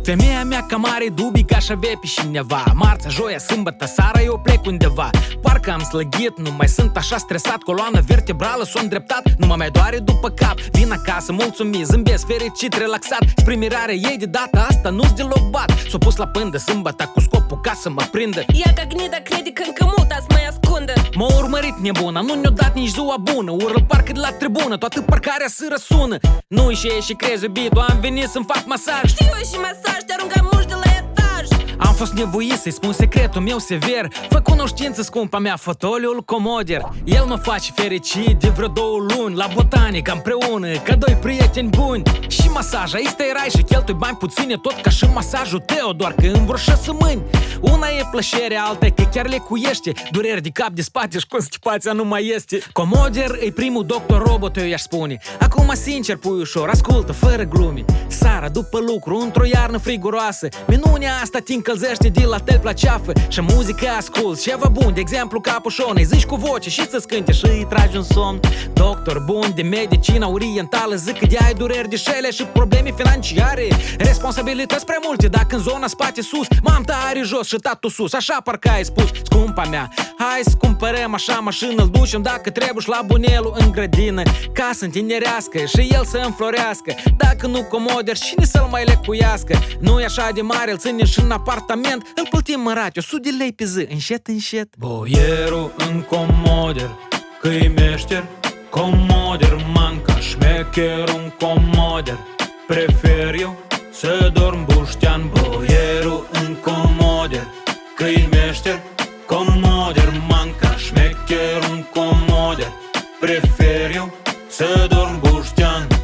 Femeia mea cam are dubii că aș avea pe cineva. Marța, joia, sâmbătă, seara eu plec undeva. Parcă am slăghit, nu mai sunt așa stresat. Coloana vertebrală s-o îndreptat, nu mă mai doare după cap. Vin acasă, mulțumit, zâmbesc, fericit, relaxat. Spre mirare ei de data asta nu-s deloc bat. S-o pus la pândă sâmbătă cu scopul ca să mă prindă. Ea ca gnida crede că încă mult azi mai ascundă. M-a urmărit nebuna, nu ne-a dat nici ziua bună. Urlă parcă de la tribună, toată parcarea să răsună. Nu-i și crezi iubitul, am venit să-mi fac masaj. Știu și masaj, te aruncam muși de la etaj. Am fost nevoit să-i spun secretul meu sever. Fă cunoștință, scumpa mea, fotoliul Comoder. El mă face fericit de vreo 2 luni. La botanică împreună, ca 2 prieteni buni. Și masaj, aici te erai și cheltui bani puține. Tot ca și masajul tău, doar că îmbroșă sămâni. Una e plăcere, alta e că chiar lecuiește. Dureri de cap, de spate și constipația nu mai este. Comoder e primul doctor robot, eu i-aș spune. Acum sincer, puiușor, ascultă, fără glume. Seara, după lucru, într-o iarnă friguroasă, minunea asta te încălzește de la tel la ceafă. Și muzică ascult, ceva bun, de exemplu capușon. Îi zici cu voce și să-ți cânte și îi tragi un somn. Doctor bun de medicină orientală, zic că de ai dureri de șele și probleme financiare. Responsabilități prea multe, dacă în zona spate sus mamta are jos și tatu sus, așa parcă ai spus. Scumpa mea, hai să cumpărăm așa mașină, îl ducem dacă trebuie și la bunelul în grădină, ca să întinerească și el să înflorească. Dacă nu Comoder, cine să-l mai lecuiască? Nu e așa de mare, îl ținem și în apartament, îl plătim în rate, 100 de lei pe zi, încet, încet. Boierul în Comoder, că-i meșter Comoder, manca șmecherul în Comoder. Prefer eu să dorm buștean. Boierul în Comoder, că-i meșter Comoder, manca șmecherul în Comoder. Prefer eu să dorm buștean.